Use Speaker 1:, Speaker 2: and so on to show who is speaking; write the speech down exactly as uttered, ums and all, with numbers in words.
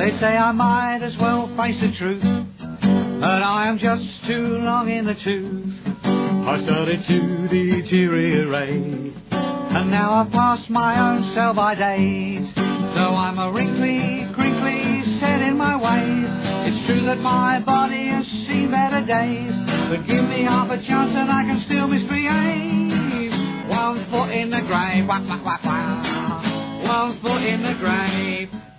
Speaker 1: They say I might as well face the truth, but I am just too long in the tooth. I started to deteriorate, and now I've passed my own sell-by date. So I'm a wrinkly, crinkly, set in my ways. It's true that my body has seen better days, but give me half a chance and I can still misbehave. One foot in the grave, whack, whack, whack, whack. One foot in the grave.